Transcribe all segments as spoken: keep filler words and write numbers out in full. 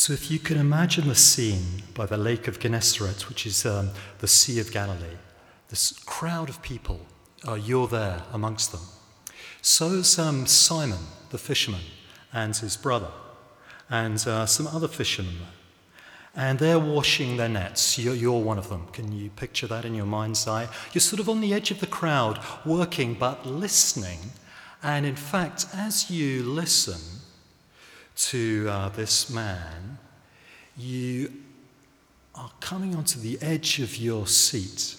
So if you can imagine the scene by the Lake of Gennesaret, which is um, the Sea of Galilee, this crowd of people, uh, you're there amongst them. So's um, Simon, the fisherman, and his brother, and uh, some other fishermen. And they're washing their nets. You're, you're one of them. Can you picture that in your mind's eye? You're sort of on the edge of the crowd, working but listening. And in fact, as you listen to uh, this man, you are coming onto the edge of your seat.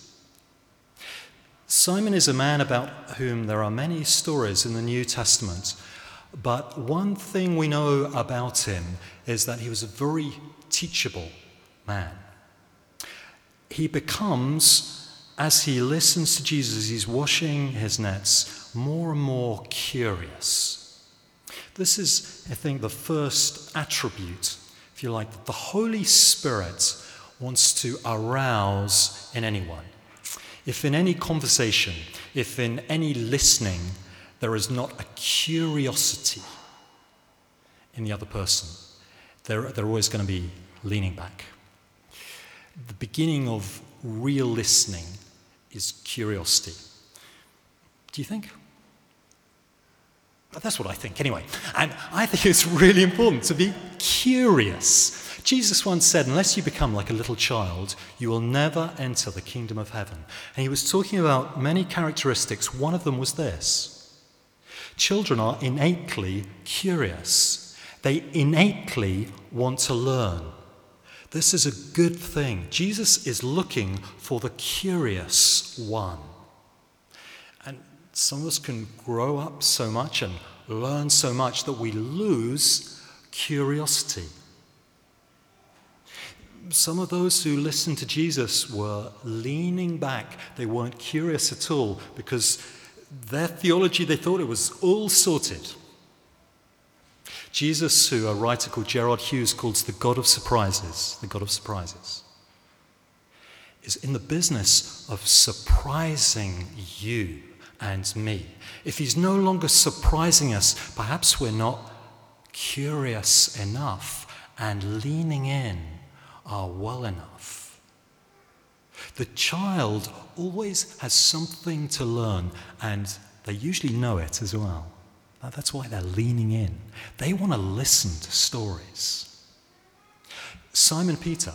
Simon is a man about whom there are many stories in the New Testament, but one thing we know about him is that he was a very teachable man. He becomes, as he listens to Jesus, he's washing his nets, more and more curious. This is, I think, the first attribute, if you like, that the Holy Spirit wants to arouse in anyone. If in any conversation, if in any listening, there is not a curiosity in the other person, they're, they're always going to be leaning back. The beginning of real listening is curiosity. Do you think? But that's what I think anyway. And I think it's really important to be curious. Jesus once said, unless you become like a little child, you will never enter the kingdom of heaven. And he was talking about many characteristics. One of them was this. Children are innately curious. They innately want to learn. This is a good thing. Jesus is looking for the curious one. And some of us can grow up so much and learn so much that we lose curiosity. Some of those who listened to Jesus were leaning back. They weren't curious at all because their theology, they thought it was all sorted. Jesus, who a writer called Gerard Hughes calls the God of surprises, the God of surprises, is in the business of surprising you and me. If he's no longer surprising us, perhaps we're not curious enough and leaning in are well enough. The child always has something to learn, and they usually know it as well. That's why they're leaning in. They want to listen to stories. Simon Peter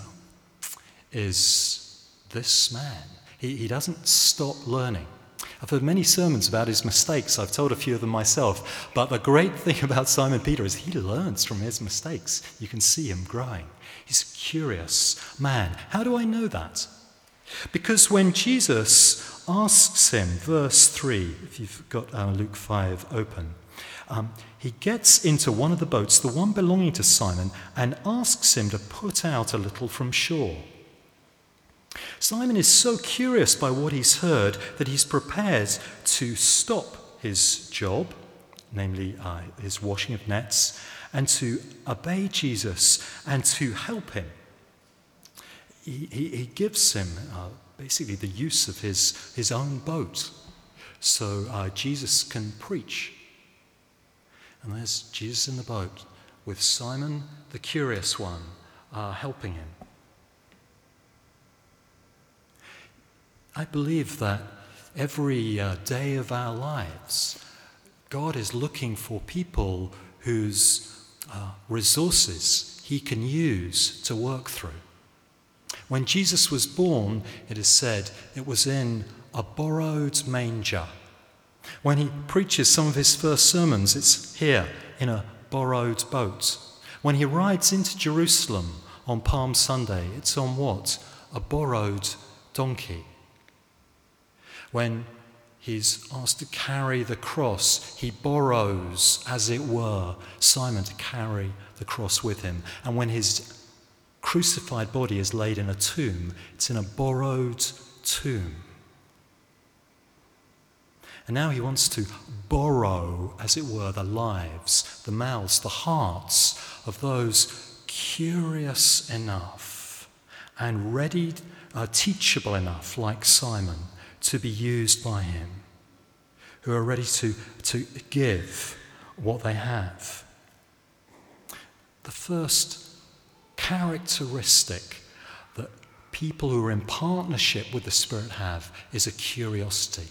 is this man. He, he doesn't stop learning. I've heard many sermons about his mistakes. I've told a few of them myself. But the great thing about Simon Peter is he learns from his mistakes. You can see him growing. He's a curious man. How do I know that? Because when Jesus asks him, verse three, if you've got uh, Luke five open, um, he gets into one of the boats, the one belonging to Simon, and asks him to put out a little from shore. Simon is so curious by what he's heard that he's prepared to stop his job, namely uh, his washing of nets, and to obey Jesus and to help him. He, he, he gives him uh, basically the use of his, his own boat so uh, Jesus can preach. And there's Jesus in the boat with Simon, the curious one, uh, helping him. I believe that every uh, day of our lives, God is looking for people whose uh, resources he can use to work through. When Jesus was born, it is said, it was in a borrowed manger. When he preaches some of his first sermons, it's here in a borrowed boat. When he rides into Jerusalem on Palm Sunday, it's on what? A borrowed donkey. When he's asked to carry the cross, he borrows, as it were, Simon to carry the cross with him. And when his crucified body is laid in a tomb, it's in a borrowed tomb. And now he wants to borrow, as it were, the lives, the mouths, the hearts of those curious enough and ready, uh, teachable enough, like Simon, to be used by him, who are ready to, to give what they have. The first characteristic that people who are in partnership with the Spirit have is a curiosity.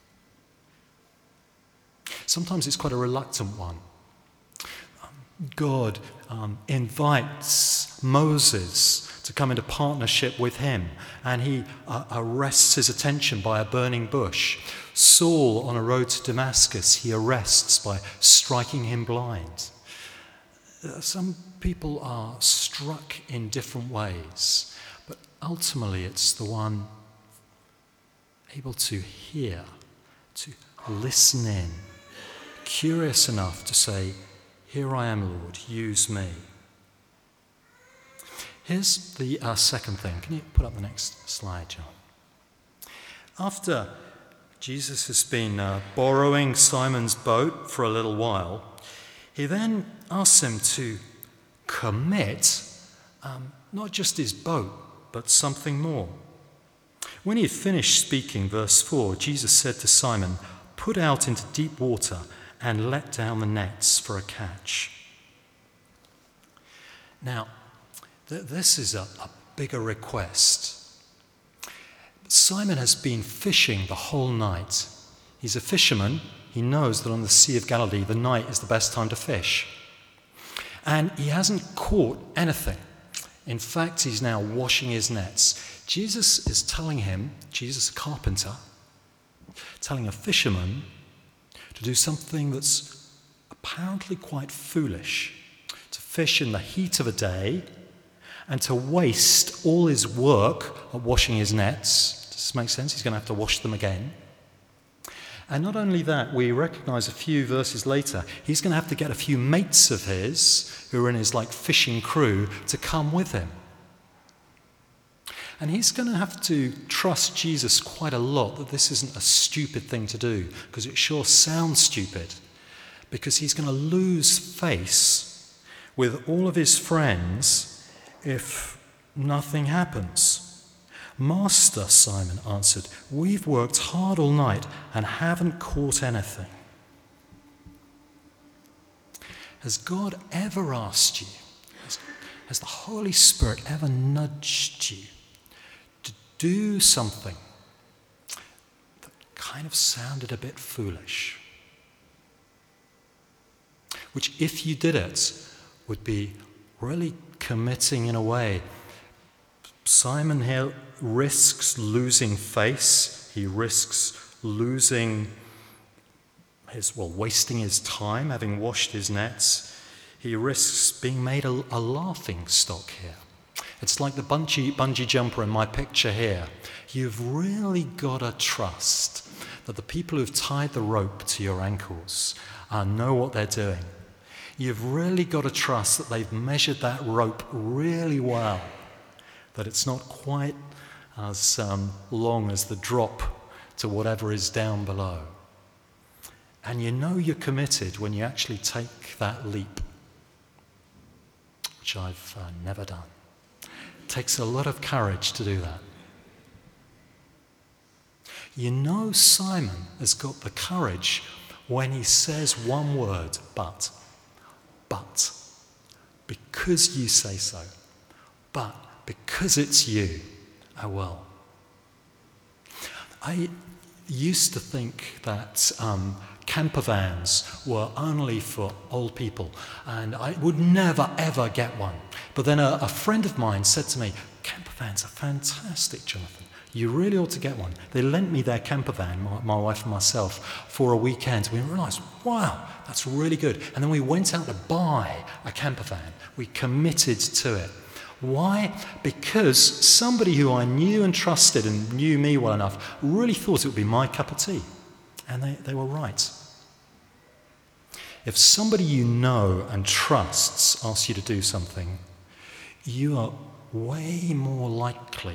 Sometimes it's quite a reluctant one. God um, invites Moses to come into partnership with him, and he uh, arrests his attention by a burning bush. Saul, on a road to Damascus, he arrests by striking him blind. Uh, some people are struck in different ways, but ultimately it's the one able to hear, to listen in, curious enough to say, "Here I am, Lord, use me." Here's the uh, second thing. Can you put up the next slide, John? After Jesus has been uh, borrowing Simon's boat for a little while, he then asks him to commit um, not just his boat, but something more. When he had finished speaking, verse four, Jesus said to Simon, "Put out into deep water and let down the nets for a catch." Now, th- this is a, a bigger request. Simon has been fishing the whole night. He's a fisherman. He knows that on the Sea of Galilee, the night is the best time to fish. And he hasn't caught anything. In fact, he's now washing his nets. Jesus is telling him, Jesus, a carpenter, telling a fisherman to do something that's apparently quite foolish, to fish in the heat of a day and to waste all his work at washing his nets. Does this make sense? He's going to have to wash them again. And not only that, we recognize a few verses later, he's going to have to get a few mates of his who are in his like fishing crew to come with him. And he's going to have to trust Jesus quite a lot that this isn't a stupid thing to do, because it sure sounds stupid, because he's going to lose face with all of his friends if nothing happens. "Master," Simon answered, "we've worked hard all night and haven't caught anything." Has God ever asked you, has, has the Holy Spirit ever nudged you to do something that kind of sounded a bit foolish, which if you did it would be really committing in a way? Simon here risks losing face. He risks losing his, well, wasting his time having washed his nets. He risks being made a, a laughing stock here. It's like the bungee, bungee jumper in my picture here. You've really got to trust that the people who've tied the rope to your ankles uh, know what they're doing. You've really got to trust that they've measured that rope really well, that it's not quite as um, long as the drop to whatever is down below. And you know you're committed when you actually take that leap, which I've uh, never done. It takes a lot of courage to do that. You know Simon has got the courage when he says one word, but. But. Because you say so. But. Because it's you, I will. I used to think that um, camper vans were only for old people, and I would never, ever get one. But then a, a friend of mine said to me, "Camper vans are fantastic, Jonathan. You really ought to get one." They lent me their camper van, my, my wife and myself, for a weekend. We realised, wow, that's really good. And then we went out to buy a camper van. We committed to it. Why? Because somebody who I knew and trusted and knew me well enough really thought it would be my cup of tea. And they, they were right. If somebody you know and trusts asks you to do something, you are way more likely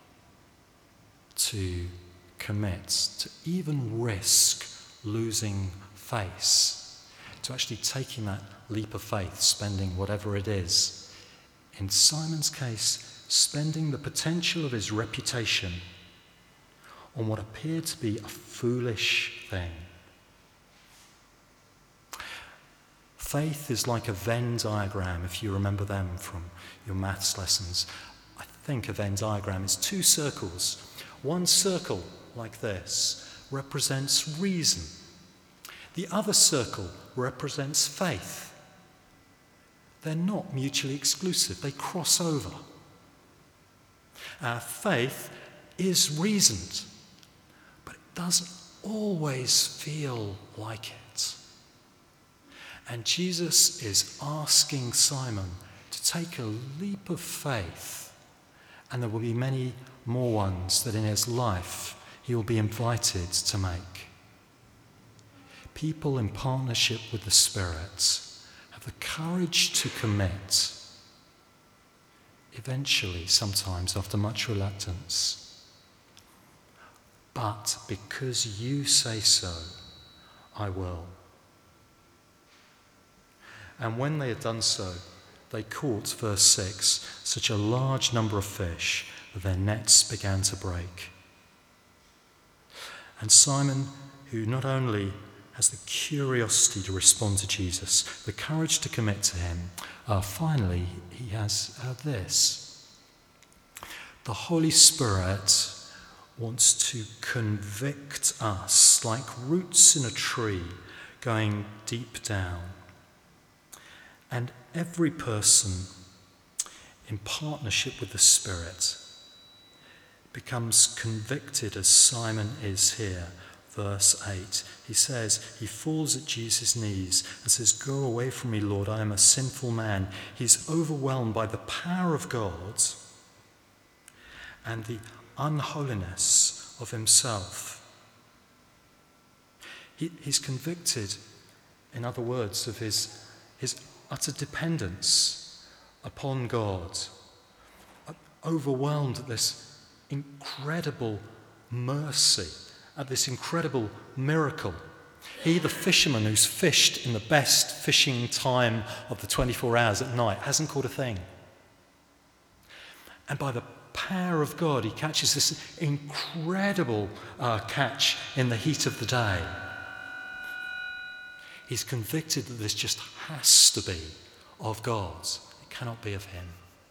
to commit, to even risk losing face, to actually taking that leap of faith, spending whatever it is. In Simon's case, spending the potential of his reputation on what appeared to be a foolish thing. Faith is like a Venn diagram, if you remember them from your maths lessons. I think a Venn diagram is two circles. One circle, like this, represents reason. The other circle represents faith. They're not mutually exclusive, they cross over. Our faith is reasoned, but it doesn't always feel like it. And Jesus is asking Simon to take a leap of faith, and there will be many more ones that in his life he will be invited to make. People in partnership with the Spirit have the courage to commit, eventually, sometimes after much reluctance. But because you say so, I will. And when they had done so, they caught, verse six, such a large number of fish that their nets began to break. And Simon, who not only has the curiosity to respond to Jesus, the courage to commit to him, uh, finally he has uh, this. The Holy Spirit wants to convict us like roots in a tree going deep down. And every person in partnership with the Spirit becomes convicted as Simon is here. Verse eight, he says, he falls at Jesus' knees and says, "Go away from me, Lord, I am a sinful man." He's overwhelmed by the power of God and the unholiness of himself. He, he's convicted, in other words, of his, his utter dependence upon God, overwhelmed at this incredible mercy, at this incredible miracle. He, the fisherman who's fished in the best fishing time of the twenty-four hours at night, hasn't caught a thing. And by the power of God, he catches this incredible uh, catch in the heat of the day. He's convicted that this just has to be of God. It cannot be of him.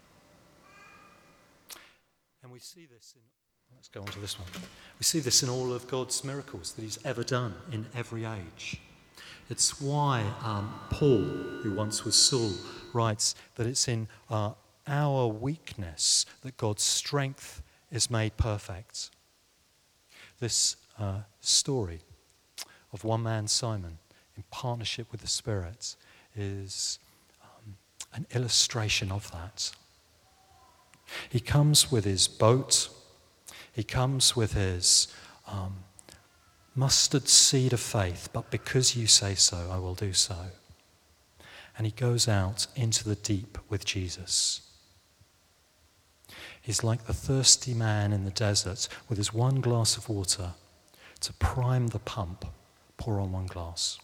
And we see this in, let's go on to this one. We see this in all of God's miracles that he's ever done in every age. It's why um, Paul, who once was Saul, writes that it's in uh, our weakness that God's strength is made perfect. This uh, story of one man, Simon, in partnership with the Spirit, is um, an illustration of that. He comes with his boat, he comes with his um, mustard seed of faith, but because you say so, I will do so. And he goes out into the deep with Jesus. He's like the thirsty man in the desert with his one glass of water to prime the pump, pour on one glass.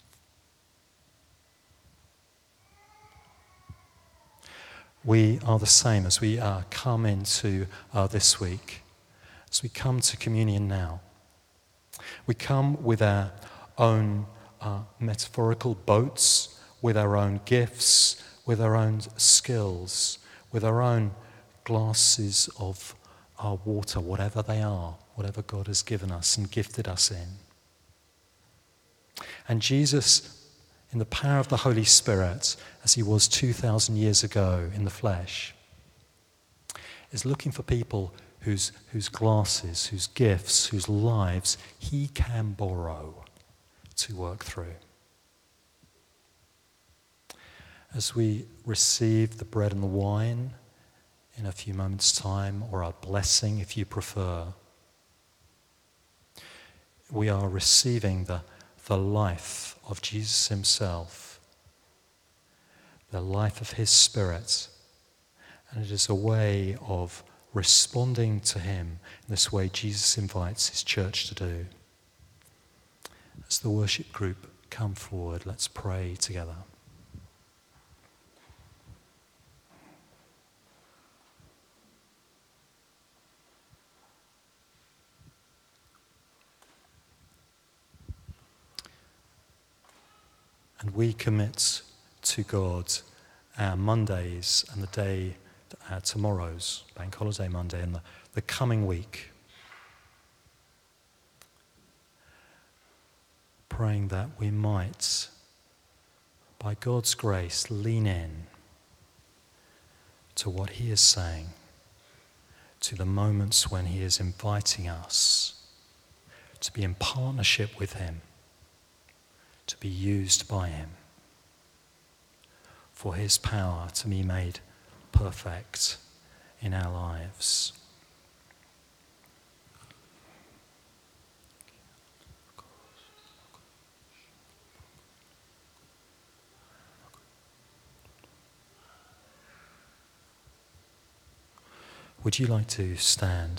We are the same as we uh, come into uh, this week, as we come to communion now. We come with our own uh, metaphorical boats, with our own gifts, with our own skills, with our own glasses of our water, whatever they are, whatever God has given us and gifted us in. And Jesus, in the power of the Holy Spirit, as he was two thousand years ago in the flesh, is looking for people whose, whose glasses, whose gifts, whose lives he can borrow to work through. As we receive the bread and the wine in a few moments' time, or a blessing if you prefer, we are receiving the, the life of Jesus himself, the life of his Spirit. And it is a way of responding to him in this way Jesus invites his church to do. As the worship group come forward, let's pray together. And we commit to God our Mondays and the day, our tomorrows, Bank Holiday Monday, and the, the coming week. Praying that we might, by God's grace, lean in to what he is saying, to the moments when he is inviting us to be in partnership with him, to be used by him, for his power to be made perfect in our lives. Would you like to stand?